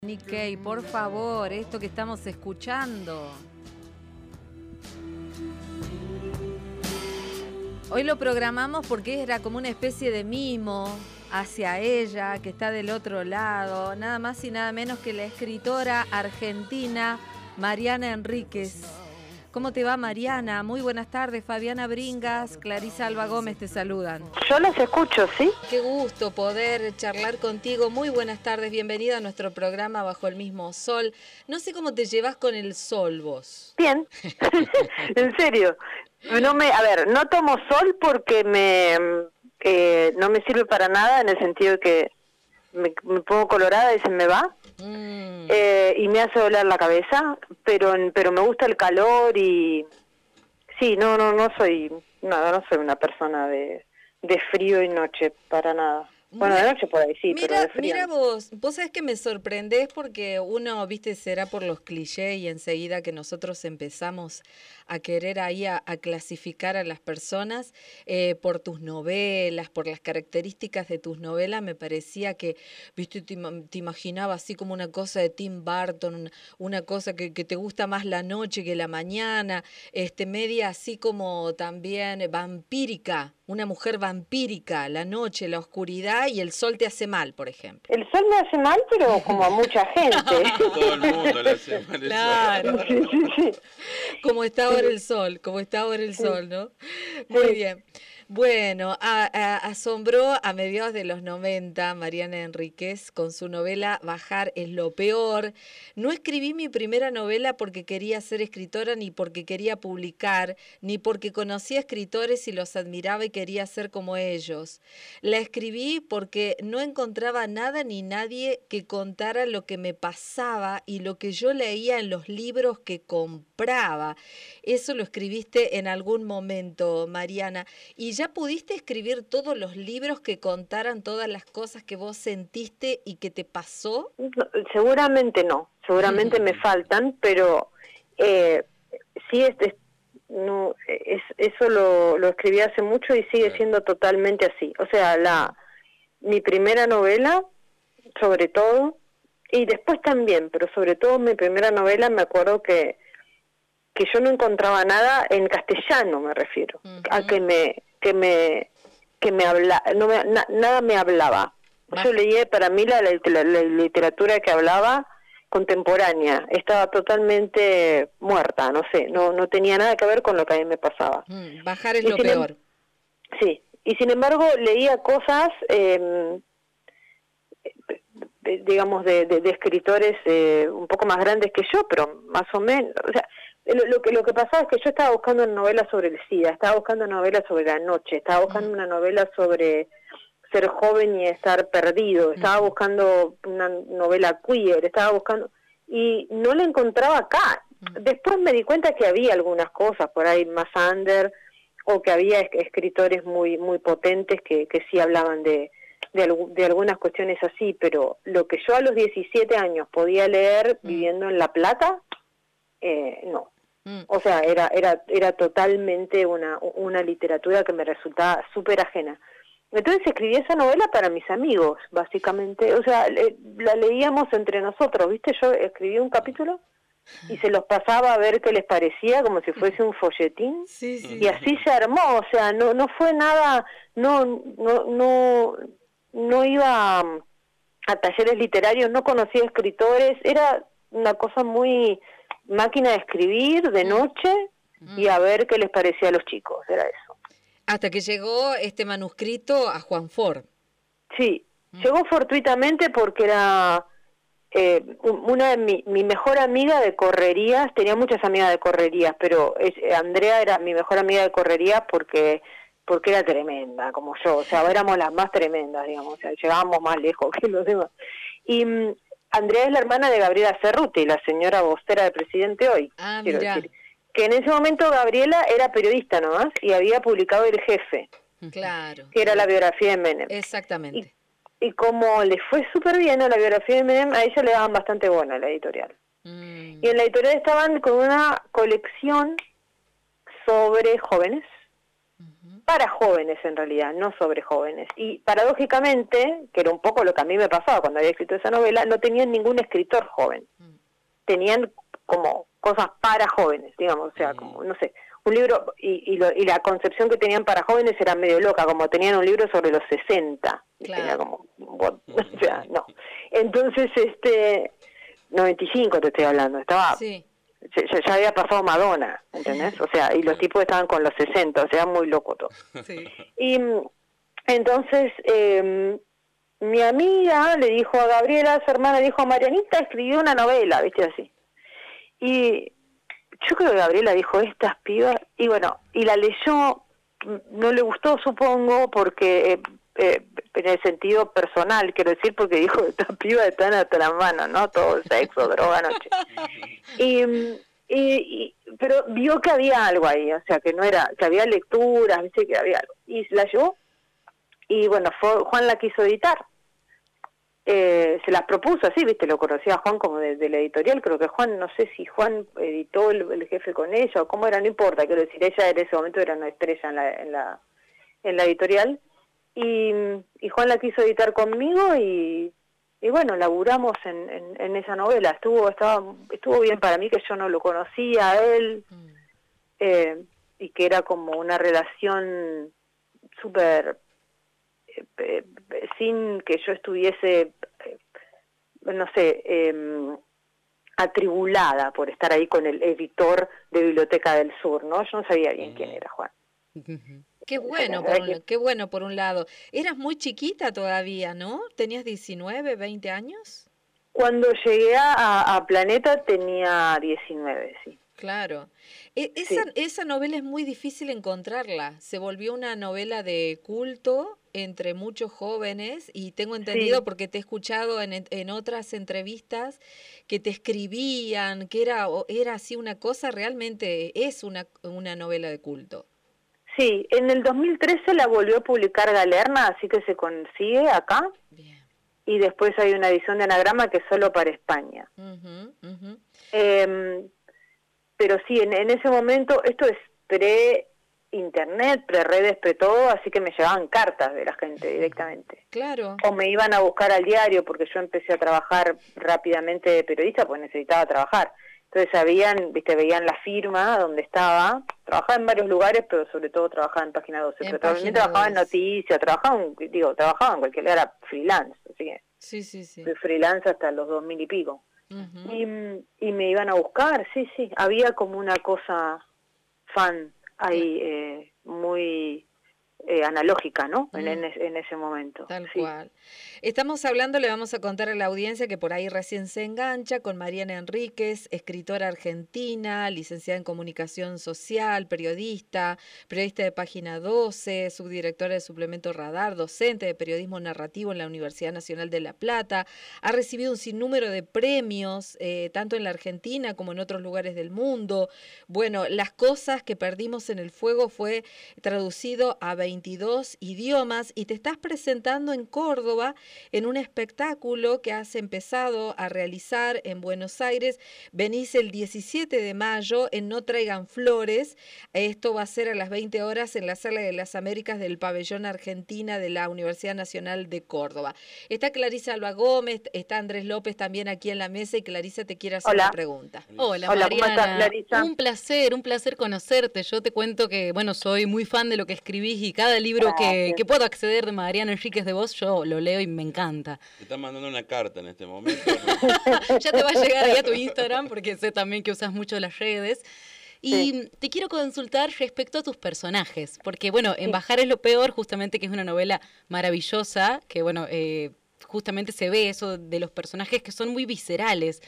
Nikkei, por favor, esto que estamos escuchando. Hoy lo programamos porque era como una especie de mimo hacia ella, que está del otro lado, nada más y nada menos que la escritora argentina Mariana Enríquez. ¿Cómo te va, Mariana? Muy buenas tardes. Fabiana Bringas, Clarisa Alba Gómez te saludan. Yo los escucho, ¿sí? Qué gusto poder charlar contigo. Muy buenas tardes. Bienvenida a nuestro programa Bajo el Mismo Sol. No sé cómo te llevas con el sol vos. Bien. En serio. No tomo sol porque no me sirve para nada, en el sentido de que me pongo colorada y se me va. Y me hace doler la cabeza, pero me gusta el calor y sí, no soy una persona de frío y noche, para nada. Bueno, de noche por ahí sí, pero de frío. Mira vos sabés que me sorprendés porque uno, viste, será por los clichés y enseguida que nosotros empezamos a querer ahí a clasificar a las personas por tus novelas, por las características de tus novelas, me parecía que, viste, te imaginaba así como una cosa de Tim Burton, una cosa que te gusta más la noche que la mañana, media así como también vampírica, una mujer vampírica, la noche, la oscuridad y el sol te hace mal, por ejemplo. El sol me hace mal, pero como a mucha gente. Todo el mundo le hace mal. Claro. Sí. Como está ahora el sol, ¿no? Muy bien. Bueno, asombró a mediados de los 90 Mariana Enríquez con su novela Bajar es lo peor. No escribí mi primera novela porque quería ser escritora, ni porque quería publicar, ni porque conocía escritores y los admiraba y quería ser como ellos. La escribí porque no encontraba nada ni nadie que contara lo que me pasaba y lo que yo leía en los libros que compraba. Eso lo escribiste en algún momento, Mariana. ¿Y ya pudiste escribir todos los libros que contaran todas las cosas que vos sentiste y que te pasó? No, seguramente me faltan, pero sí, eso lo escribí hace mucho y sigue siendo totalmente así. O sea, mi primera novela, sobre todo, y después también, pero sobre todo mi primera novela, me acuerdo que yo no encontraba nada en castellano, me refiero, a nada me hablaba. Yo leía, para mí la literatura que hablaba contemporánea estaba totalmente muerta, no sé, no tenía nada que ver con lo que a mí me pasaba. Bajar es lo peor. Sí, y sin embargo leía cosas, digamos, de escritores un poco más grandes que yo, pero más o menos, o sea, lo que pasaba es que yo estaba buscando una novela sobre el SIDA, estaba buscando una novela sobre la noche, estaba buscando una novela sobre ser joven y estar perdido, estaba buscando una novela queer, estaba buscando, y no la encontraba acá. Después me di cuenta que había algunas cosas por ahí más under, o que había escritores muy muy potentes que sí hablaban de algunas cuestiones así, pero lo que yo a los 17 años podía leer viviendo en La Plata, no. O sea, era totalmente una literatura que me resultaba súper ajena. Entonces escribí esa novela para mis amigos, básicamente. O sea, la leíamos entre nosotros, ¿viste? Yo escribí un capítulo y se los pasaba a ver qué les parecía, como si fuese un folletín. Sí. Y así se armó. O sea, no fue nada, no iba a talleres literarios, no conocía escritores, era una cosa muy máquina de escribir de noche y a ver qué les parecía a los chicos, era eso. Hasta que llegó este manuscrito a Juan Ford. Sí, llegó fortuitamente porque era una de mi mejor amiga de correrías, tenía muchas amigas de correrías, pero Andrea era mi mejor amiga de correrías porque era tremenda, como yo, o sea, éramos las más tremendas, digamos, o sea, llegábamos más lejos que los demás. Y Andrea es la hermana de Gabriela Cerruti, la señora vocera del presidente hoy. Quiero decir, que en ese momento Gabriela era periodista nomás y había publicado El Jefe, claro, que era la biografía de Menem. Exactamente. Y como le fue súper bien a la biografía de Menem, a ella le daban bastante bono a la editorial. Y en la editorial estaban con una colección sobre jóvenes, para jóvenes en realidad, no sobre jóvenes. Y paradójicamente, que era un poco lo que a mí me pasaba cuando había escrito esa novela, no tenían ningún escritor joven. Tenían como cosas para jóvenes, digamos, o sea, como, no sé, un libro, y la concepción que tenían para jóvenes era medio loca, como tenían un libro sobre los 60. Claro. Tenía como, o sea, no. Entonces, 95 te estoy hablando, estaba... Sí. Ya había pasado Madonna, ¿entendés? O sea, y los tipos estaban con los 60, o sea, muy loco todo. Sí. Y entonces, mi amiga le dijo a Gabriela, su hermana, dijo, Marianita escribió una novela, ¿viste? Así. Y yo creo que Gabriela dijo, estas pibas, y bueno, y la leyó, no le gustó, supongo, porque... en el sentido personal, quiero decir, porque dijo, estas pibas están hasta las manos, ¿no? Todo sexo, droga, noche. Pero vio que había algo ahí, o sea, que no era, que había lecturas, viste, que había algo. Y la llevó, y bueno, Juan la quiso editar. Se las propuso así, viste, lo conocía a Juan como de la editorial, creo que Juan, no sé si Juan editó el jefe con ella, o cómo era, no importa, quiero decir, ella en ese momento era una estrella en la editorial. Y Juan la quiso editar conmigo y bueno, laburamos en esa novela. Estuvo bien para mí, que yo no lo conocía a él, y que era como una relación súper, sin que yo estuviese, no sé, atribulada por estar ahí con el editor de Biblioteca del Sur, ¿no? Yo no sabía bien quién era Juan. Qué bueno, por un lado. Eras muy chiquita todavía, ¿no? ¿Tenías 19, 20 años? Cuando llegué a Planeta tenía 19, sí. Claro. Sí. Esa novela es muy difícil encontrarla. Se volvió una novela de culto entre muchos jóvenes y tengo entendido, Sí. porque te he escuchado en otras entrevistas, que te escribían, que era así una cosa, realmente es una novela de culto. Sí, en el 2013 la volvió a publicar Galerna, así que se consigue acá. Bien. Y después hay una edición de Anagrama que es solo para España. Pero sí, en ese momento, esto es pre-internet, pre-redes, pre-todo, así que me llegaban cartas de la gente directamente. Claro. O me iban a buscar al diario, porque yo empecé a trabajar rápidamente de periodista, pues necesitaba trabajar. Entonces veían la firma donde estaba, trabajaba en varios lugares, pero sobre todo trabajaba en Página 12, pero también trabajaba en noticias, trabajaba en cualquier, era freelance, así que sí. fui freelance hasta los 2000 y pico. Y me iban a buscar, sí, había como una cosa fan ahí, muy analógica, ¿no? En ese momento. Tal cual. Estamos hablando, le vamos a contar a la audiencia que por ahí recién se engancha, con Mariana Enríquez, escritora argentina, licenciada en Comunicación Social, periodista de Página 12, subdirectora de Suplemento Radar, docente de Periodismo Narrativo en la Universidad Nacional de La Plata. Ha recibido un sinnúmero de premios, tanto en la Argentina como en otros lugares del mundo. Bueno, Las cosas que perdimos en el fuego fue traducido a 22 idiomas y te estás presentando en Córdoba en un espectáculo que has empezado a realizar en Buenos Aires. Venís el 17 de mayo en No Traigan Flores. Esto va a ser a las 20 horas en la Sala de las Américas del Pabellón Argentina de la Universidad Nacional de Córdoba. Está Clarisa Alba Gómez, está Andrés López también aquí en la mesa y Clarisa te quiere hacer una pregunta. Hola ¿cómo Mariana, estás, Clarisa? un placer conocerte. Yo te cuento que, bueno, soy muy fan de lo que escribís y cada libro que puedo acceder de Mariana Enríquez de vos, yo lo leo y me encanta. Te están mandando una carta en este momento, ¿no? Ya te va a llegar ahí a tu Instagram, porque sé también que usas mucho las redes. Y te quiero consultar respecto a tus personajes, porque, bueno, en Bajar es lo peor, justamente que es una novela maravillosa, que, bueno, justamente se ve eso de los personajes que son muy viscerales.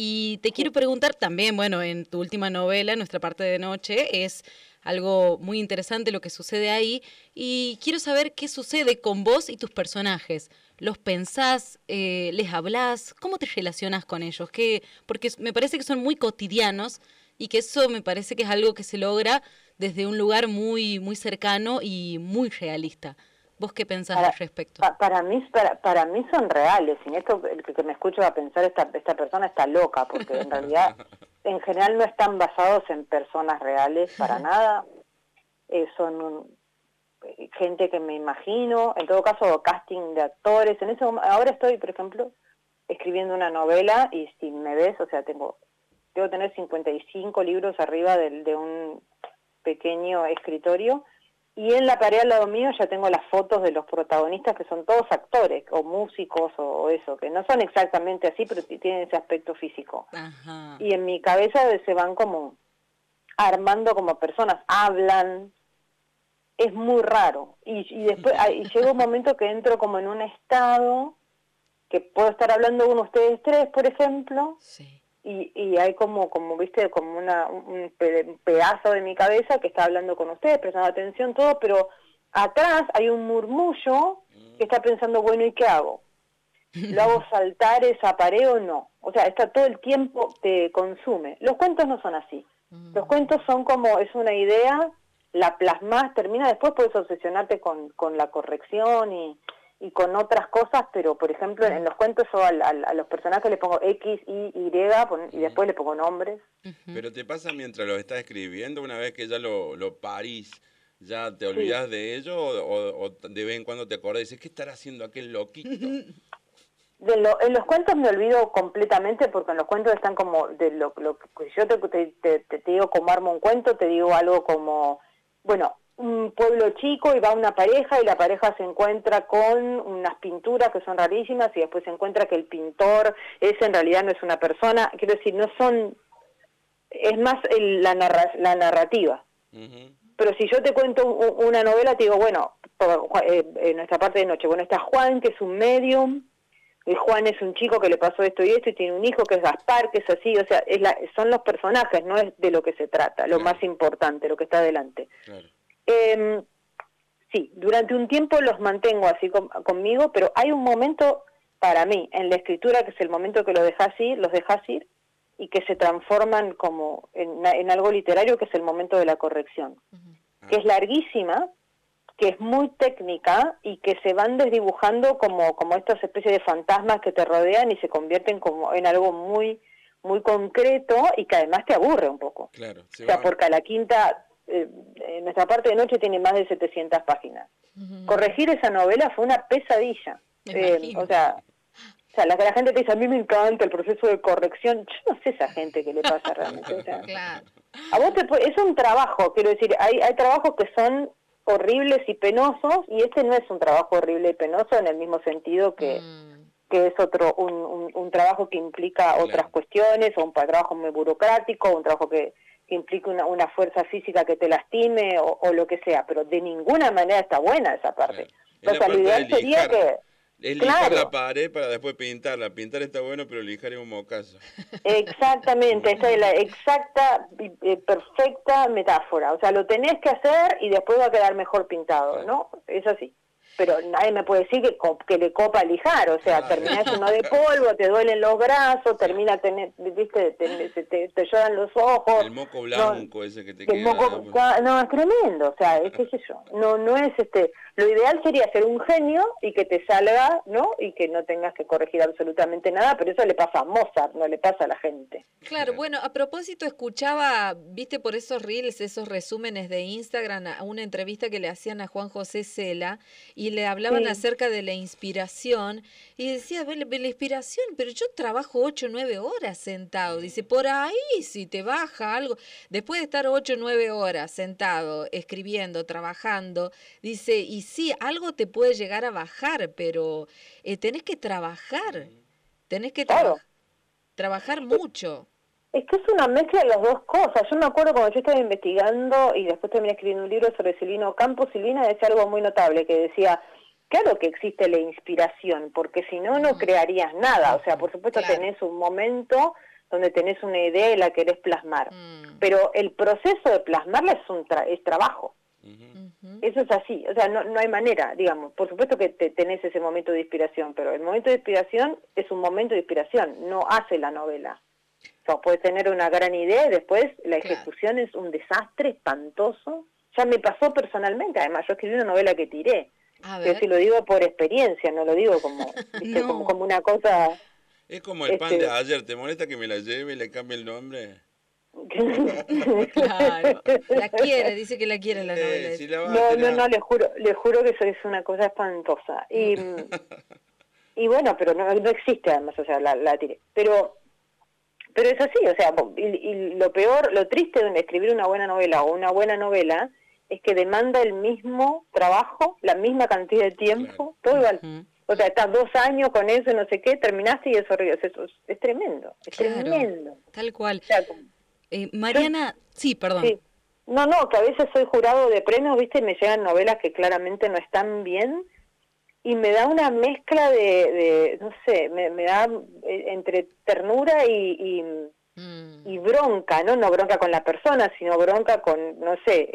Y te quiero preguntar también, bueno, en tu última novela, Nuestra parte de noche, es algo muy interesante lo que sucede ahí, y quiero saber qué sucede con vos y tus personajes. ¿Los pensás, les hablás? ¿Cómo te relacionás con ellos? Porque me parece que son muy cotidianos y que eso me parece que es algo que se logra desde un lugar muy, muy cercano y muy realista. ¿Vos qué pensás al respecto? Para mí son reales, y en esto el que me escucha va a pensar, esta persona está loca, porque en realidad en general no están basados en personas reales para nada, son gente que me imagino, en todo caso casting de actores. Ahora estoy, por ejemplo, escribiendo una novela y si me ves, o sea, debo tener 55 libros arriba de un pequeño escritorio, y en la pared al lado mío ya tengo las fotos de los protagonistas, que son todos actores o músicos o eso, que no son exactamente así, pero tienen ese aspecto físico. Ajá. Y en mi cabeza se van como armando como personas, hablan, es muy raro. Y después llega un momento que entro como en un estado que puedo estar hablando con ustedes tres, por ejemplo, Sí. y hay como viste, como un pedazo de mi cabeza que está hablando con ustedes, prestando atención, todo, pero atrás hay un murmullo que está pensando, bueno, ¿y qué hago? ¿Lo hago saltar esa pared o no? O sea, está todo el tiempo, te consume. Los cuentos no son así. Los cuentos son como, es una idea, la plasmás, termina, después puedes obsesionarte con la corrección y con otras cosas, pero por ejemplo en los cuentos yo a los personajes le pongo X, Y, y después le pongo nombres. Pero te pasa mientras lo estás escribiendo, una vez que ya lo parís, ¿ya te Sí. olvidás de ello o de vez en cuando te acordás y dices, ¿qué estará haciendo aquel loquito? En los cuentos me olvido completamente, porque en los cuentos están como, de lo que yo te digo como armo un cuento, te digo algo como, bueno, un pueblo chico y va una pareja y la pareja se encuentra con unas pinturas que son rarísimas y después se encuentra que el pintor ese en realidad no es una persona, quiero decir, no son, es más la narrativa. Ujú. Pero si yo te cuento una novela, te digo, bueno, en nuestra parte de noche, bueno, está Juan, que es un medium, y Juan es un chico que le pasó esto y esto, y tiene un hijo que es Gaspar, que es así, o sea, son los personajes, no es de lo que se trata, lo Claro. más importante, lo que está adelante. Claro. Sí, durante un tiempo los mantengo así conmigo, pero hay un momento para mí en la escritura que es el momento que los dejas ir y que se transforman como en algo literario, que es el momento de la corrección, que es larguísima, que es muy técnica y que se van desdibujando como estas especies de fantasmas que te rodean y se convierten como en algo muy muy concreto y que además te aburre un poco. Claro. O sea, porque a la quinta, nuestra parte de noche tiene más de 700 páginas. Corregir esa novela fue una pesadilla. Me imagino. O sea, la gente te dice, a mí me encanta el proceso de corrección. Yo no sé esa gente qué le pasa realmente. O sea, Claro. a vos es un trabajo, quiero decir, hay trabajos que son horribles y penosos, y este no es un trabajo horrible y penoso en el mismo sentido que es un trabajo que implica otras Claro. cuestiones, o un trabajo muy burocrático, un trabajo que implica una fuerza física que te lastime, o lo que sea, pero de ninguna manera está buena esa parte. Claro. Es O la sea, lo parte ideal de sería lijar. que... Es lijar Claro. la pared para después pintarla. Pintar está bueno, pero lijar es un mocazo. Exactamente, esta es la exacta, perfecta metáfora. O sea, lo tenés que hacer y después va a quedar mejor pintado, ¿no? Es así. Pero nadie me puede decir que le copa lijar, o sea, Claro. terminás uno de polvo, te duelen los brazos, termina viste, te lloran los ojos. El moco blanco ese que te Que el queda. moco, no, es tremendo, o sea, qué sé yo, no es lo ideal sería ser un genio y que te salga, ¿no? Y que no tengas que corregir absolutamente nada, pero eso le pasa a Mozart, no le pasa a la gente. Claro, bueno, a propósito, escuchaba, viste por esos reels, esos resúmenes de Instagram, a una entrevista que le hacían a Juan José Cela y le hablaban Sí. acerca de la inspiración y decía, "Ve la inspiración, pero yo trabajo 8 o 9 horas sentado". Dice, por ahí si te baja algo, después de estar 8 o 9 horas sentado, escribiendo, trabajando, dice, y sí, algo te puede llegar a bajar, pero tenés que trabajar, tenés que Claro. trabajar mucho. Es que es una mezcla de las dos cosas. Yo me acuerdo cuando yo estaba investigando y después terminé escribiendo un libro sobre Silvino Campos, Silvina decía algo muy notable, que decía, claro que existe la inspiración, porque si no, no crearías nada. O sea, por supuesto Claro. tenés un momento donde tenés una idea y la querés plasmar. Pero el proceso de plasmarla es trabajo. Eso es así, o sea, no hay manera, digamos. Por supuesto que tenés ese momento de inspiración, pero el momento de inspiración es un momento de inspiración, no hace la novela. O sea, puedes tener una gran idea y después la ejecución es un desastre espantoso. Ya me pasó personalmente, además yo escribí una novela que tiré. A Pero ver. si lo digo por experiencia, no lo digo como, ¿viste? No. como una cosa... Es como el pan de ayer. ¿Te molesta que me la lleve y le cambie el nombre? Claro. La quiere, dice que la quiere la novela. Si la va a No, tirar. le juro que eso es una cosa espantosa. Y bueno, pero no existe además, o sea, la tiré. Pero es así, o sea, y lo peor, lo triste de escribir una buena novela o una buena novela es que demanda el mismo trabajo, la misma cantidad de tiempo, todo igual. O sea, estás 2 años con eso, no sé qué, terminaste y eso es tremendo, es Claro, tremendo. tal cual. O sea, como- Mariana, sí, perdón. Sí. No, que a veces soy jurado de premios, ¿viste? Y me llegan novelas que claramente no están bien y me da una mezcla de no sé, me da entre ternura y bronca, ¿no? No bronca con la persona, sino bronca con, no sé,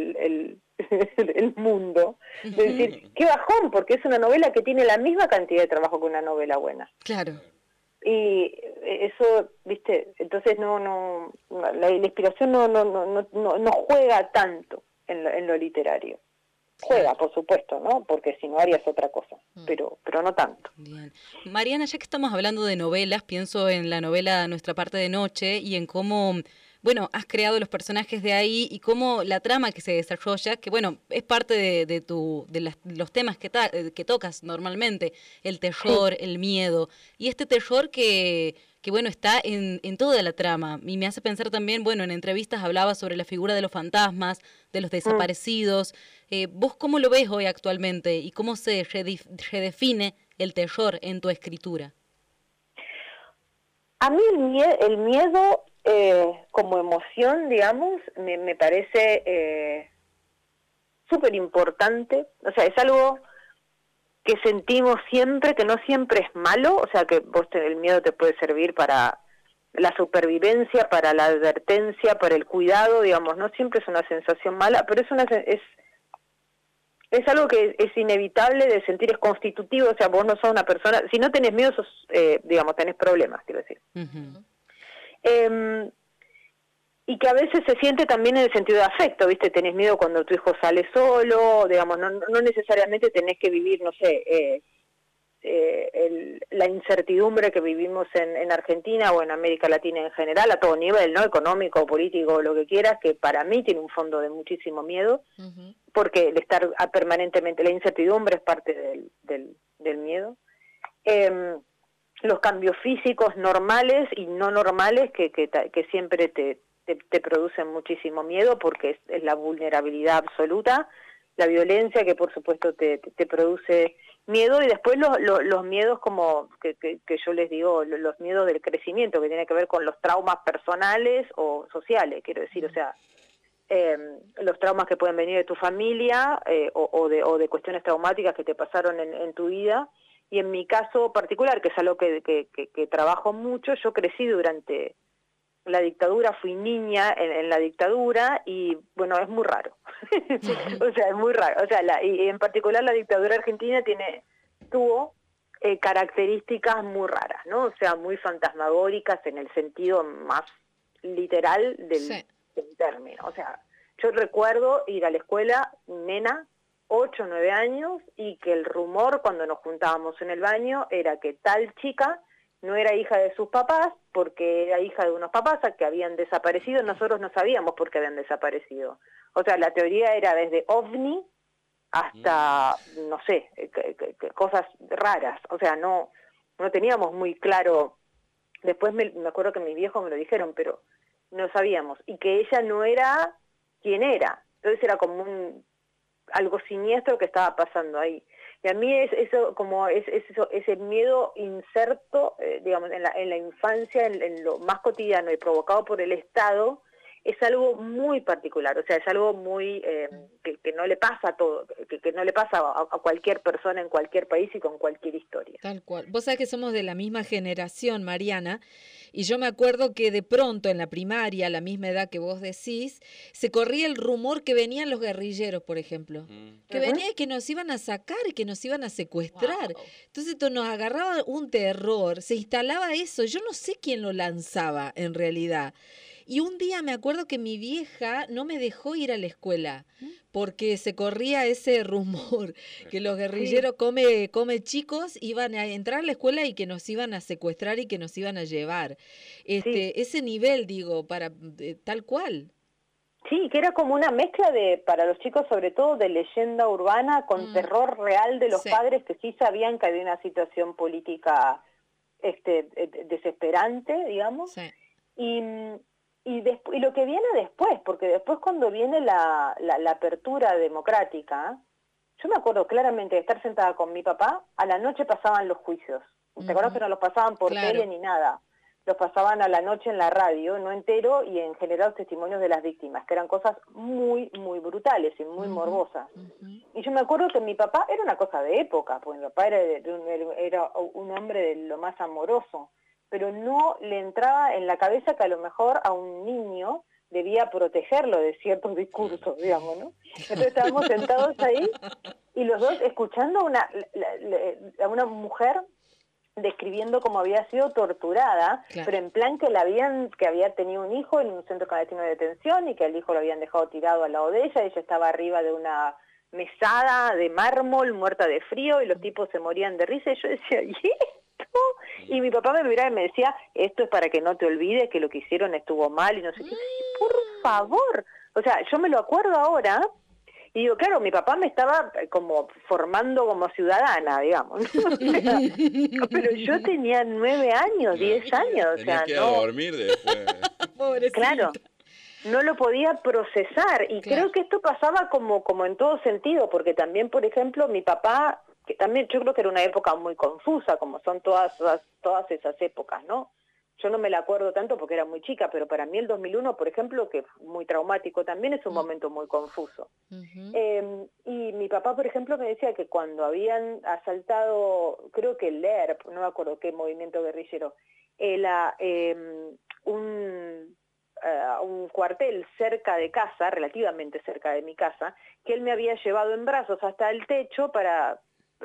el mundo. Es decir, qué bajón, porque es una novela que tiene la misma cantidad de trabajo que una novela buena. Claro. Y eso, viste, entonces la inspiración no juega tanto en lo literario. Juega, por supuesto, ¿no? Porque si no harías otra cosa, pero no tanto. Bien. Mariana, ya que estamos hablando de novelas, pienso en la novela Nuestra parte de noche y en cómo, bueno, has creado los personajes de ahí y cómo la trama que se desarrolla, que bueno, es parte de los temas que tocas normalmente, el terror, el miedo, y este terror que bueno, está en toda la trama. Y me hace pensar también, bueno, en entrevistas hablaba sobre la figura de los fantasmas, de los desaparecidos. ¿Vos cómo lo ves hoy actualmente y cómo se redefine el terror en tu escritura? A mí el miedo como emoción, digamos, me parece súper importante. O sea, es algo que sentimos siempre, que no siempre es malo, o sea, que el miedo te puede servir para la supervivencia, para la advertencia, para el cuidado, digamos, no siempre es una sensación mala, pero es algo que es inevitable de sentir, es constitutivo, o sea, vos no sos una persona, si no tenés miedo, sos, digamos, tenés problemas, quiero decir. Y que a veces se siente también en el sentido de afecto, ¿viste? Tenés miedo cuando tu hijo sale solo, digamos, no necesariamente tenés que vivir, no sé, la incertidumbre que vivimos en Argentina o en América Latina en general, a todo nivel, ¿no? Económico, político, lo que quieras, que para mí tiene un fondo de muchísimo miedo, porque el estar permanentemente, la incertidumbre es parte del miedo. Los cambios físicos normales y no normales que siempre te producen muchísimo miedo porque es la vulnerabilidad absoluta, la violencia que por supuesto te produce miedo, y después los miedos como que yo les digo, los miedos del crecimiento, que tiene que ver con los traumas personales o sociales, quiero decir, o sea, los traumas que pueden venir de tu familia o de cuestiones traumáticas que te pasaron en tu vida. Y en mi caso particular, que es algo que trabajo mucho, yo crecí durante la dictadura, fui niña en la dictadura y bueno, es muy raro. O sea, es muy raro. O sea, y en particular la dictadura argentina tuvo características muy raras, ¿no? O sea, muy fantasmagóricas en el sentido más literal del término. O sea, yo recuerdo ir a la escuela, nena, 8 o 9 años, y que el rumor cuando nos juntábamos en el baño era que tal chica no era hija de sus papás porque era hija de unos papás que habían desaparecido. Nosotros no sabíamos por qué habían desaparecido. O sea, la teoría era desde ovni hasta, no sé, cosas raras. O sea, no teníamos muy claro. Después me acuerdo que mis viejos me lo dijeron, pero no sabíamos. Y que ella no era quien era. Entonces era como algo siniestro que estaba pasando ahí. Y a mí es eso, como ese miedo inserto, digamos, en la infancia, en lo más cotidiano y provocado por el Estado, es algo muy particular. O sea, es algo muy que no le pasa a todo, que no le pasa a cualquier persona en cualquier país y con cualquier historia. Tal cual. Vos sabés que somos de la misma generación, Mariana, y yo me acuerdo que de pronto en la primaria, a la misma edad que vos decís, se corría el rumor que venían los guerrilleros, por ejemplo. Que venía y que nos iban a sacar y que nos iban a secuestrar. Wow. Entonces esto nos agarraba un terror, se instalaba eso. Yo no sé quién lo lanzaba en realidad. Y un día me acuerdo que mi vieja no me dejó ir a la escuela porque se corría ese rumor que los guerrilleros come chicos, iban a entrar a la escuela y que nos iban a secuestrar y que nos iban a llevar. Sí. Ese nivel, digo, para tal cual. Sí, que era como una mezcla para los chicos, sobre todo, de leyenda urbana con terror real de los Sí. padres que sí sabían que había una situación política desesperante, digamos. Sí. Y lo que viene después, porque después cuando viene la apertura democrática, yo me acuerdo claramente de estar sentada con mi papá, a la noche pasaban los juicios. ¿Te acuerdas que no los pasaban por tele ni nada? Los pasaban a la noche en la radio, no entero, y en general testimonios de las víctimas, que eran cosas muy, muy brutales y muy morbosas. Y yo me acuerdo que mi papá era una cosa de época, porque mi papá era un hombre de lo más amoroso, pero no le entraba en la cabeza que a lo mejor a un niño debía protegerlo de ciertos discursos, digamos, ¿no? Entonces estábamos sentados ahí y los dos escuchando a una mujer describiendo cómo había sido torturada, pero en plan que había tenido un hijo en un centro clandestino de detención y que el hijo lo habían dejado tirado al lado de ella, ella estaba arriba de una mesada de mármol, muerta de frío, y los tipos se morían de risa, y yo decía, ¿y esto? Y mi papá me miraba y me decía, esto es para que no te olvides que lo que hicieron estuvo mal, y no sé qué. Por favor, o sea, yo me lo acuerdo ahora. Y digo, claro, mi papá me estaba como formando como ciudadana, digamos, ¿no? O sea, pero yo tenía 9 años, 10 años, o sea, que ir a dormir después. Pobrecita. Claro, no lo podía procesar, y creo que esto pasaba como en todo sentido, porque también, por ejemplo, mi papá, que también yo creo que era una época muy confusa, como son todas esas épocas, ¿no? Yo no me la acuerdo tanto porque era muy chica, pero para mí el 2001, por ejemplo, que fue muy traumático también, es un momento muy confuso. Y mi papá, por ejemplo, me decía que cuando habían asaltado, creo que el ERP, no me acuerdo qué movimiento guerrillero, un cuartel cerca de casa, relativamente cerca de mi casa, que él me había llevado en brazos hasta el techo para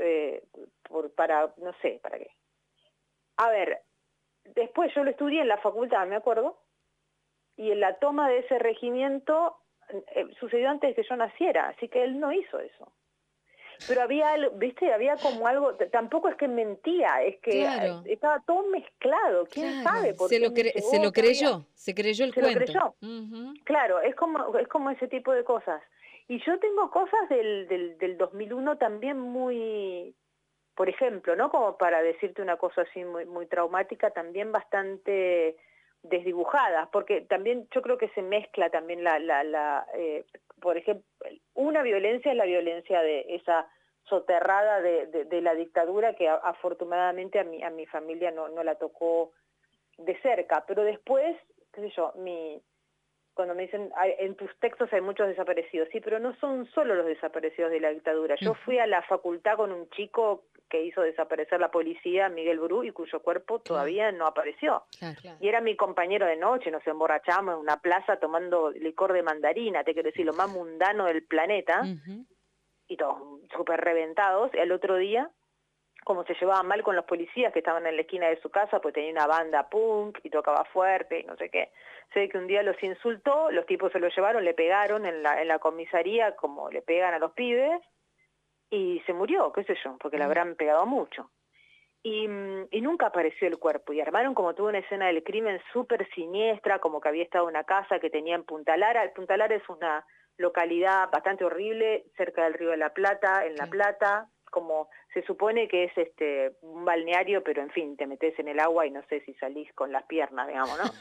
no sé, ¿para qué? A ver, después yo lo estudié en la facultad, me acuerdo, y en la toma de ese regimiento sucedió antes de que yo naciera, así que él no hizo eso. Pero había, ¿viste? Había como algo, tampoco es que mentía, es que estaba todo mezclado, quién sabe por qué se lo creyó, se creyó el cuento. Lo creyó. Claro, es como ese tipo de cosas. Y yo tengo cosas del 2001 también muy, por ejemplo, ¿no? Como para decirte una cosa así muy, muy traumática, también bastante desdibujadas, porque también yo creo que se mezcla también por ejemplo, una violencia es la violencia de esa soterrada de la dictadura, que afortunadamente a mi familia no la tocó de cerca, pero después, qué sé yo, cuando me dicen, en tus textos hay muchos desaparecidos, sí, pero no son solo los desaparecidos de la dictadura. Yo fui a la facultad con un chico que hizo desaparecer la policía, Miguel Brú, y cuyo cuerpo todavía no apareció. Y era mi compañero de noche, nos emborrachamos en una plaza tomando licor de mandarina, te quiero decir, lo más mundano del planeta, y todos súper reventados. Y al otro día, como se llevaban mal con los policías que estaban en la esquina de su casa, pues tenía una banda punk y tocaba fuerte y no sé qué. Sé que un día los insultó, los tipos se lo llevaron, le pegaron en la comisaría como le pegan a los pibes, y se murió, qué sé yo, porque le habrán pegado mucho. Y nunca apareció el cuerpo, y armaron como tuvo una escena del crimen súper siniestra, como que había estado en una casa que tenía en Punta Lara. Punta Lara es una localidad bastante horrible, cerca del Río de la Plata, en La Plata, como se supone que es un balneario, pero en fin, te metes en el agua y no sé si salís con las piernas, digamos, ¿no?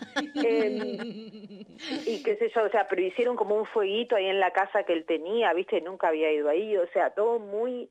Y qué sé yo, o sea, pero hicieron como un fueguito ahí en la casa que él tenía, ¿viste? Nunca había ido ahí, o sea, todo muy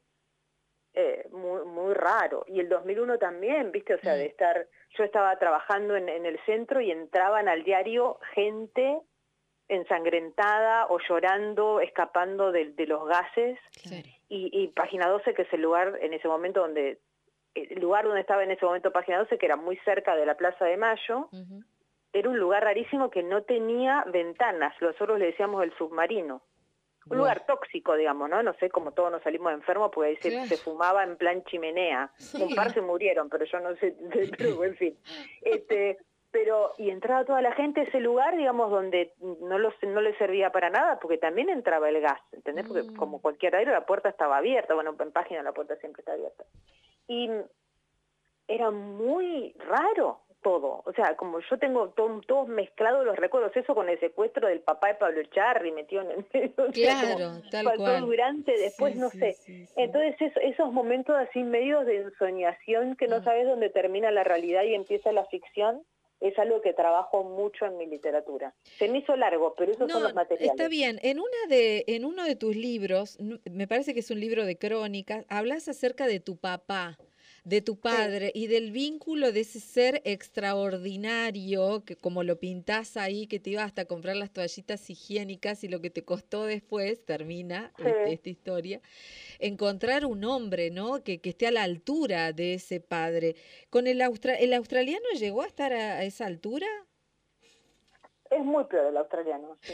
raro. Y el 2001 también, ¿viste? O sea, yo estaba trabajando en el centro y entraban al diario gente ensangrentada o llorando, escapando de los gases. Claro. Y Página 12, que es el lugar en ese momento el lugar donde estaba en ese momento Página 12, que era muy cerca de la Plaza de Mayo, era un lugar rarísimo que no tenía ventanas, nosotros le decíamos el submarino. Un lugar tóxico, digamos, ¿no? No sé, como todos nos salimos enfermos, porque ahí se fumaba en plan chimenea. Un par se murieron, pero yo no sé, pero en fin. y entraba toda la gente a ese lugar, digamos, donde no le servía para nada, porque también entraba el gas, ¿entendés? Porque como cualquier aire, la puerta estaba abierta, bueno, en Página la puerta siempre está abierta. Y era muy raro todo, o sea, como yo tengo todos mezclados los recuerdos, eso con el secuestro del papá de Pablo Echarri metido en el medio, Claro, tal faltó cual. durante, después Sí, no sí, sé. sí, sí. Entonces esos momentos así medios de ensoñación que no sabes dónde termina la realidad y empieza la ficción, es algo que trabajo mucho en mi literatura. Se me hizo largo, pero esos son No, los materiales. está bien. En uno de tus libros, me parece que es un libro de crónicas, hablas acerca de tu papá, de tu padre y del vínculo de ese ser extraordinario, que como lo pintás ahí, que te ibas hasta a comprar las toallitas higiénicas y lo que te costó después, termina esta historia, encontrar un hombre, ¿no? Que esté a la altura de ese padre. ¿Con el australiano llegó a estar a esa altura? Es muy piola el australiano, sí.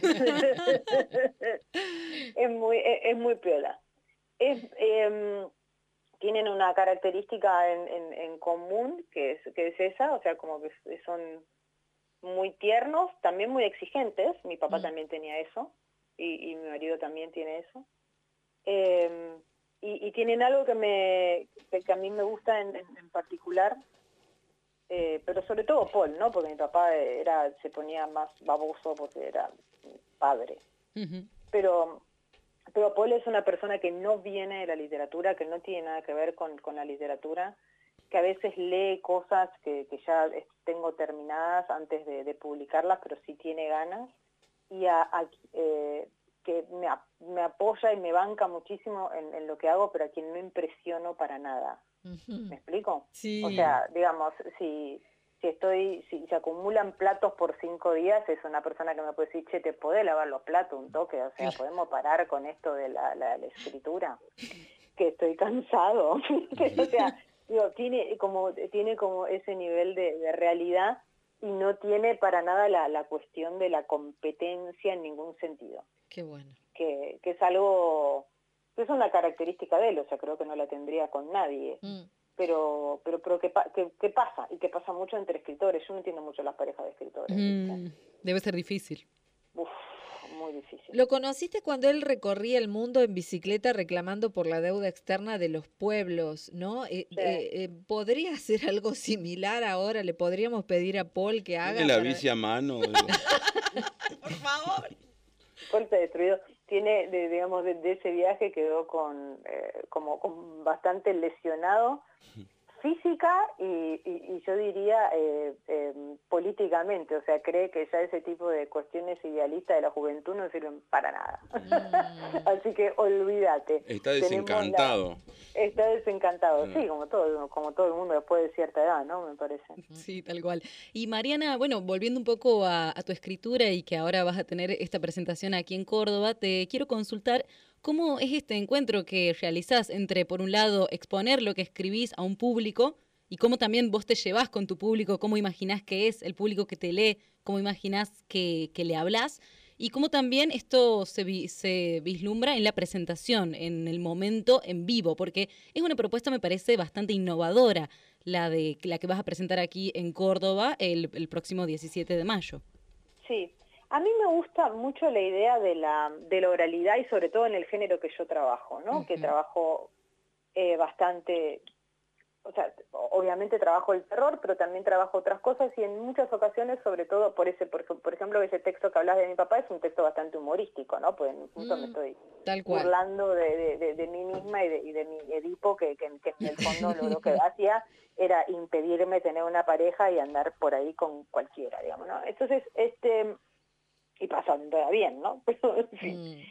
es muy piola. Tienen una característica en común que es esa, o sea, como que son muy tiernos, también muy exigentes. Mi papá también tenía eso, y mi marido también tiene eso. Y tienen algo que a mí me gusta en particular, pero sobre todo Paul, ¿no? Porque mi papá se ponía más baboso porque era padre. Pero Paul es una persona que no viene de la literatura, que no tiene nada que ver con la literatura, que a veces lee cosas que ya tengo terminadas antes de publicarlas, pero sí tiene ganas, y que me apoya y me banca muchísimo en lo que hago, pero a quien no impresiono para nada. ¿Me explico? Sí. O sea, digamos, si se acumulan platos por 5 días, es una persona que me puede decir, che, ¿te podés lavar los platos un toque? O sea, ¿podemos parar con esto de la escritura? Que estoy cansado. O sea, digo, tiene como ese nivel de realidad, y no tiene para nada la cuestión de la competencia en ningún sentido. Qué bueno. Que es algo, que es una característica de él, o sea, creo que no la tendría con nadie. Pero ¿qué pasa? Y que pasa mucho entre escritores. Yo no entiendo mucho las parejas de escritores. Debe ser difícil. Uf, muy difícil. Lo conociste cuando él recorría el mundo en bicicleta reclamando por la deuda externa de los pueblos, ¿no? ¿Podría hacer algo similar ahora? ¿Le podríamos pedir a Paul que haga? ¿Tiene la bici a mano? Por favor. Paul está destruido. Tiene, digamos, de ese viaje quedó con bastante lesionado física y yo diría políticamente, o sea, cree que ya ese tipo de cuestiones idealistas de la juventud no sirven para nada. Así que olvídate. Está desencantado. Está desencantado, sí, como todo el mundo después de cierta edad, ¿no? Me parece. Sí, tal cual. Y Mariana, bueno, volviendo un poco a tu escritura y que ahora vas a tener esta presentación aquí en Córdoba, te quiero consultar cómo es este encuentro que realizás entre, por un lado, exponer lo que escribís a un público y cómo también vos te llevás con tu público, cómo imaginás que es el público que te lee, cómo imaginás que le hablás, y cómo también esto se vislumbra en la presentación, en el momento en vivo, porque es una propuesta, me parece, bastante innovadora, la que vas a presentar aquí en Córdoba el próximo 17 de mayo. Sí, a mí me gusta mucho la idea de la oralidad, y sobre todo en el género que yo trabajo, ¿no? Que trabajo bastante, o sea, obviamente trabajo el terror, pero también trabajo otras cosas, y en muchas ocasiones, sobre todo por ejemplo, ese texto que hablas de mi papá es un texto bastante humorístico, ¿no? Pues en un punto me estoy burlando de mí misma y de mi Edipo, que en el fondo lo que hacía era impedirme tener una pareja y andar por ahí con cualquiera, digamos, ¿no? Entonces, y pasándola bien, ¿no? Pero, en fin,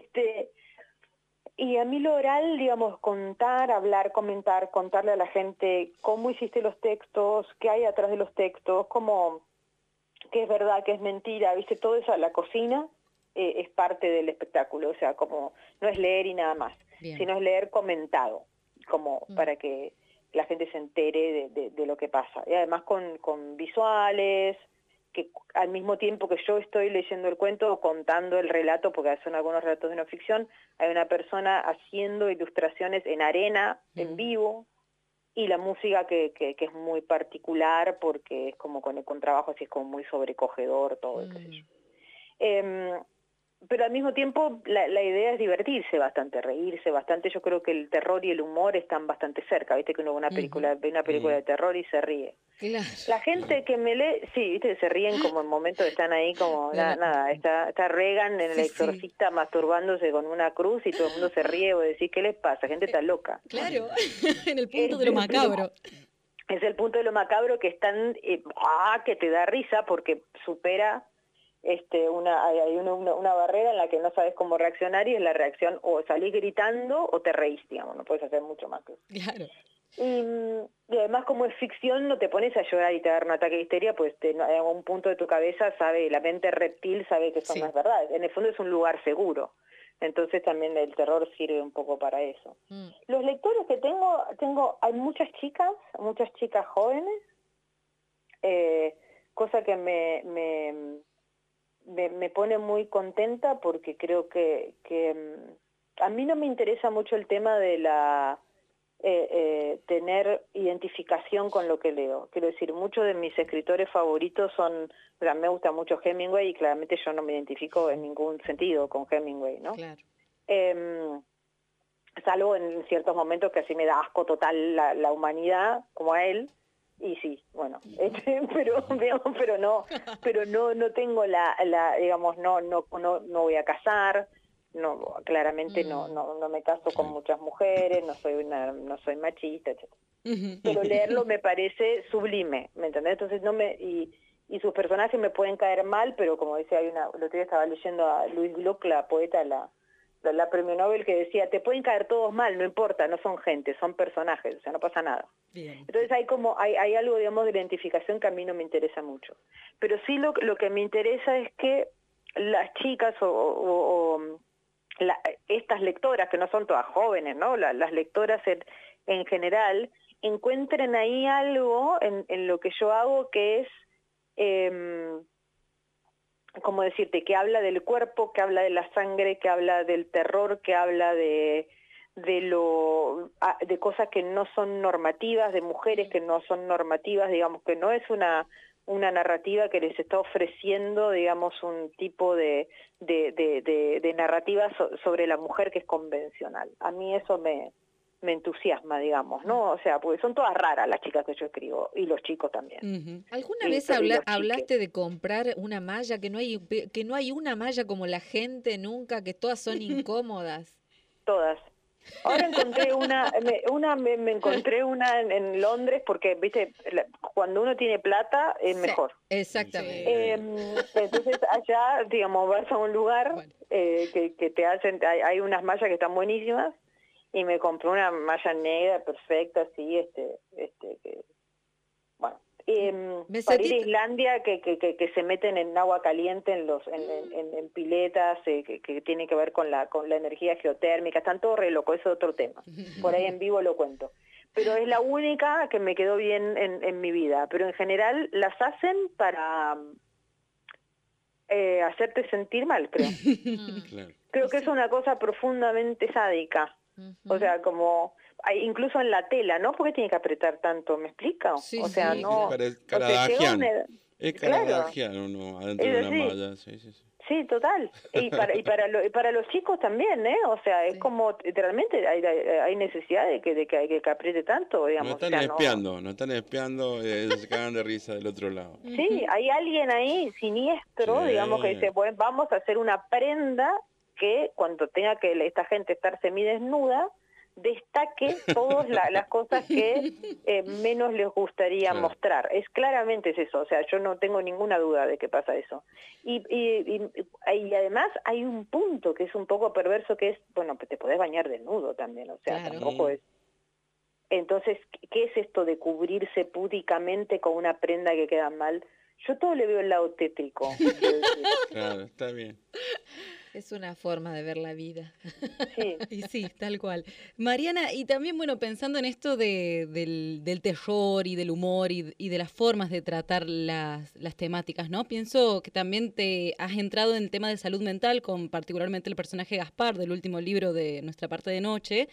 y a mí lo oral, digamos, contar, hablar, comentar, contarle a la gente cómo hiciste los textos, qué hay atrás de los textos, qué es verdad, qué es mentira, ¿viste? Todo eso, la cocina es parte del espectáculo, o sea, como no es leer y nada más, sino es leer comentado, como para que la gente se entere de lo que pasa. Y además con visuales, que al mismo tiempo que yo estoy leyendo el cuento o contando el relato, porque son algunos relatos de no ficción, hay una persona haciendo ilustraciones en arena, en vivo, y la música que es muy particular porque es como con el contrabajo, así es como muy sobrecogedor todo, qué sé yo. Pero al mismo tiempo la idea es divertirse bastante, reírse bastante. Yo creo que el terror y el humor están bastante cerca, viste que uno ve una película de terror y se ríe. Claro. La gente que me lee, sí, viste, se ríen como en momentos que están ahí como, nada, está Reagan en El Exorcista masturbándose con una cruz y todo el mundo se ríe, o decís, ¿qué les pasa? Gente está loca. Claro, en el punto de lo macabro. Es el punto de lo macabro que es tan, que te da risa porque supera hay una barrera en la que no sabes cómo reaccionar, y es la reacción o salís gritando o te reís, digamos, no puedes hacer mucho más que eso. Claro. Y además, como es ficción, no te pones a llorar y te da un ataque de histeria, pues en algún punto de tu cabeza la mente reptil sabe que eso no es verdad. En el fondo es un lugar seguro. Entonces también el terror sirve un poco para eso. Los lectores que tengo, hay muchas chicas jóvenes, cosa que me pone muy contenta porque creo que a mí no me interesa mucho el tema de tener identificación con lo que leo. Quiero decir, muchos de mis escritores favoritos me gusta mucho Hemingway, y claramente yo no me identifico en ningún sentido con Hemingway, ¿no? Claro. Salvo en ciertos momentos que así me da asco total la humanidad, como a él. Y sí, bueno, pero no tengo digamos, no voy a casar, claramente no me caso con muchas mujeres, no soy machista, etc. Pero leerlo me parece sublime, ¿me entendés? Entonces y sus personajes me pueden caer mal, pero como decía, el otro día estaba leyendo a Louise Gluck, la poeta, la premio Nobel, que decía, te pueden caer todos mal, no importa, no son gente, son personajes, o sea, no pasa nada. Bien. Entonces hay algo, digamos, de identificación que a mí no me interesa mucho. Pero sí lo que me interesa es que las chicas estas lectoras, que no son todas jóvenes, ¿no? Las lectoras en general, encuentren ahí algo en lo que yo hago que es... como decirte, que habla del cuerpo, que habla de la sangre, que habla del terror, que habla de cosas que no son normativas, de mujeres que no son normativas, digamos, que no es una narrativa que les está ofreciendo, digamos, un tipo de narrativa sobre la mujer que es convencional. A mí eso me entusiasma, digamos, ¿no? O sea, porque son todas raras las chicas que yo escribo, y los chicos también. ¿Alguna vez hablaste de comprar una malla, que no hay una malla como la gente nunca, que todas son incómodas? Todas. Ahora encontré me encontré una en Londres, porque, viste, cuando uno tiene plata es mejor. Exactamente. Entonces allá, digamos, vas a un lugar que te hacen, hay unas mallas que están buenísimas, y me compré una malla negra perfecta, así, para ir a Islandia, que se meten en agua caliente en piletas, que tiene que ver con la energía geotérmica, están todos re locos, eso es otro tema. Por ahí en vivo lo cuento. Pero es la única que me quedó bien en mi vida. Pero en general las hacen para hacerte sentir mal, creo. Claro. Creo que es una cosa profundamente sádica. O sea, como incluso en la tela, ¿no? ¿Por qué tiene que apretar tanto? ¿Me explica? Sí, o sea, sí. no... Caradagian. Es Claro. Caradagian uno adentro de una malla. Sí. Sí, total. Y para los chicos también, ¿eh? O sea, es como, realmente hay necesidad de que apriete tanto, digamos. Nos están espiando, se cagan de risa del otro lado. Sí, hay alguien ahí siniestro, digamos, que dice, bueno, vamos a hacer una prenda que cuando tenga que esta gente estar semidesnuda, destaque todas las cosas que menos les gustaría mostrar. Claramente es eso, o sea, yo no tengo ninguna duda de que pasa eso. Y además hay un punto que es un poco perverso, que es, bueno, te podés bañar desnudo también, o sea, tampoco es... Entonces, ¿qué es esto de cubrirse púdicamente con una prenda que queda mal? Yo todo le veo el lado tétrico. Claro, está bien. Es una forma de ver la vida. Sí. Y sí, tal cual. Mariana, y también, bueno, pensando en esto del terror y del humor y de las formas de tratar las temáticas, ¿no? Pienso que también te has entrado en el tema de salud mental, con particularmente el personaje Gaspar del último libro de Nuestra parte de noche.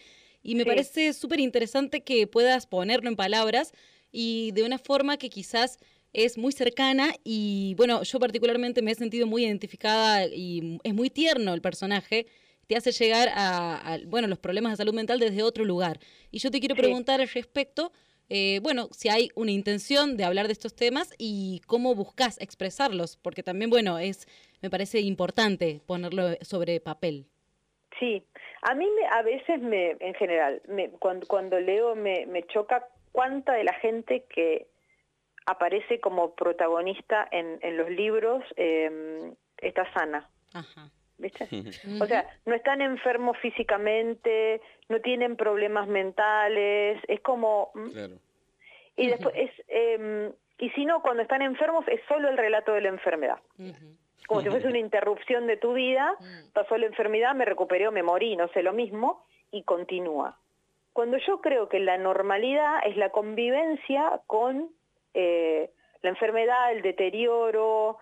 Y me parece súper interesante que puedas ponerlo en palabras y de una forma que quizás es muy cercana y bueno, yo particularmente me he sentido muy identificada y es muy tierno el personaje, te hace llegar bueno, los problemas de salud mental desde otro lugar. Y yo te quiero preguntar al respecto, bueno, si hay una intención de hablar de estos temas y cómo buscas expresarlos, porque también, bueno, me parece importante ponerlo sobre papel. Sí, a mí a veces en general, cuando leo me choca cuánta de la gente que aparece como protagonista en los libros está sana. Ajá. ¿Viste? O sea, no están enfermos físicamente, no tienen problemas mentales, es como... Claro. Y después y si no, cuando están enfermos es solo el relato de la enfermedad. Como si fuese una interrupción de tu vida, pasó la enfermedad, me recuperé o me morí, no sé, lo mismo, y continúa. Cuando yo creo que la normalidad es la convivencia con la enfermedad, el deterioro,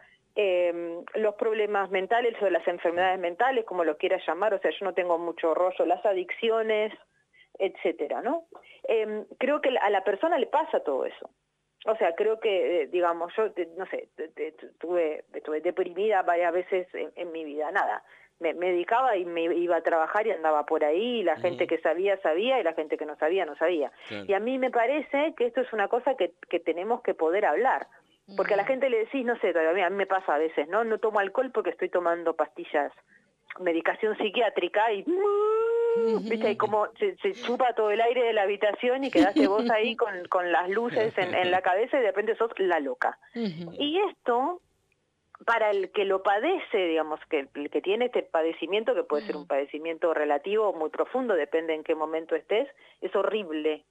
los problemas mentales o las enfermedades mentales, como lo quieras llamar, o sea, yo no tengo mucho rollo, las adicciones, etcétera, ¿no? Creo que a la persona le pasa todo eso. O sea, creo que, digamos, yo, no sé, estuve deprimida varias veces en mi vida, nada. Me dedicaba y me iba a trabajar y andaba por ahí, y la gente que sabía, sabía, y la gente que no sabía, no sabía. Claro. Y a mí me parece que esto es una cosa que tenemos que poder hablar. Porque a la gente le decís, no sé, a mí me pasa a veces, ¿no? No tomo alcohol porque estoy tomando pastillas, medicación psiquiátrica y... ¿Viste? Y como se chupa todo el aire de la habitación y quedaste vos ahí con las luces en la cabeza y de repente sos la loca. Y esto, para el que lo padece, digamos, que el que tiene este padecimiento, que puede ser un padecimiento relativo o muy profundo, depende en qué momento estés, es horrible.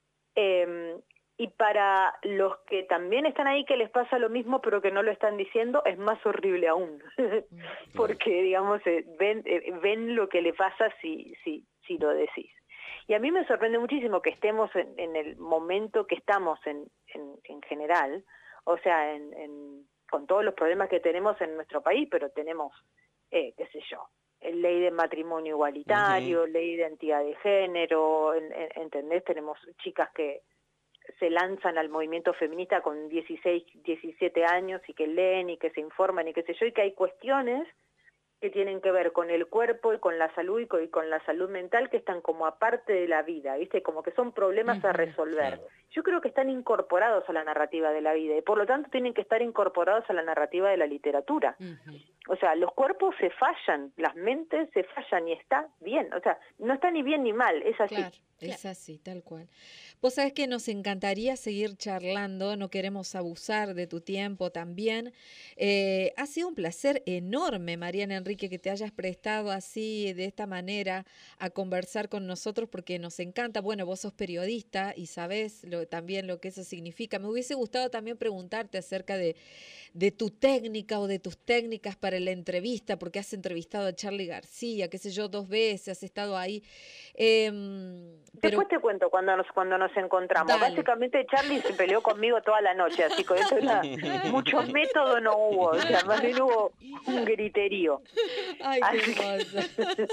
Y para los que también están ahí, que les pasa lo mismo, pero que no lo están diciendo, es más horrible aún. Porque, digamos, ven lo que le pasa si lo decís. Y a mí me sorprende muchísimo que estemos en el momento que estamos en general, o sea, con todos los problemas que tenemos en nuestro país, pero tenemos, qué sé yo, ley de matrimonio igualitario, ley de identidad de género, ¿entendés? Tenemos chicas que se lanzan al movimiento feminista con 16, 17 años y que leen y que se informan y qué sé yo, y que hay cuestiones que tienen que ver con el cuerpo y con la salud y con la salud mental que están como aparte de la vida, ¿viste? Como que son problemas a resolver. Claro. Yo creo que están incorporados a la narrativa de la vida y por lo tanto tienen que estar incorporados a la narrativa de la literatura. O sea, los cuerpos se fallan, las mentes se fallan y está bien. O sea, no está ni bien ni mal, es así. Claro. Es así, tal cual. Vos sabés que nos encantaría seguir charlando, no queremos abusar de tu tiempo también. Ha sido un placer enorme, Mariana Enrique, que te hayas prestado así, de esta manera, a conversar con nosotros, porque nos encanta. Bueno, vos sos periodista y sabés también lo que eso significa. Me hubiese gustado también preguntarte acerca de tu técnica o de tus técnicas para la entrevista, porque has entrevistado a Charly García, qué sé yo, 2 veces, has estado ahí. Después te cuento cuando nos encontramos. Dale. Básicamente Charly se peleó conmigo toda la noche, así que eso mucho método no hubo, o sea, más bien hubo un griterío. Ay, qué hermosa.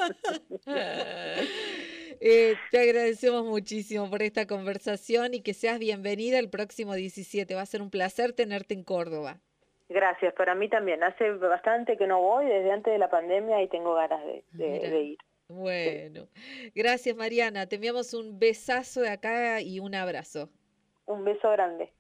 Te agradecemos muchísimo por esta conversación y que seas bienvenida el próximo 17. Va a ser un placer tenerte en Córdoba. Gracias, para mí también. Hace bastante que no voy, desde antes de la pandemia, y tengo ganas de ir. Bueno, gracias Mariana, te enviamos un besazo de acá y un abrazo. Un beso grande.